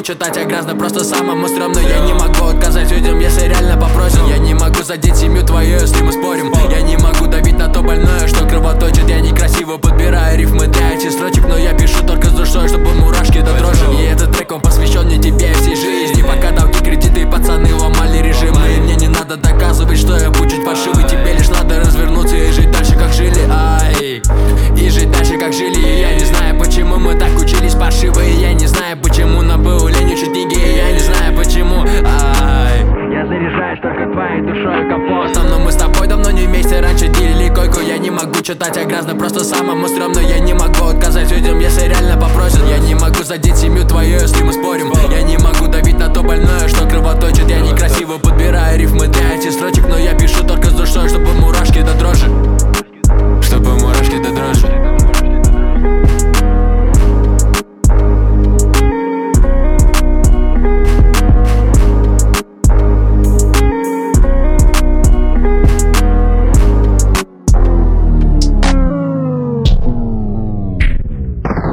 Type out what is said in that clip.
читать, а грязно просто самому стрёмно. Я не могу отказать людям, если реально попросят. Я не могу задеть семью твою, если мы спорим. Я не могу давить на то больное, что кровоточит. Я некрасиво подбираю рифмы для этих строчек, но я пишу только с душой, чтобы мурашки до дрожи. И этот трек, он посвящен не тебе и всей жизни. Пока долги, кредиты и пацаны ломали режим. И мне не надо доказывать, что я буду чуть фальшивый. Тебе лишь надо развернуться и жить дальше, как жили. Ай, и жить дальше, как жили. И я не знаю, почему мы так учились паршиво. И я не знаю, почему нам было лень учить книги. И я не знаю, почему. Ай, я заряжаюсь только твоей душой и комфортом. Но мы с тобой давно не вместе, раньше делили койку. Я не могу читать, а грязно просто самому стрёмно. Я не могу отказать людям, если реально попросят. Я не могу задеть семью твою, если мы спорим.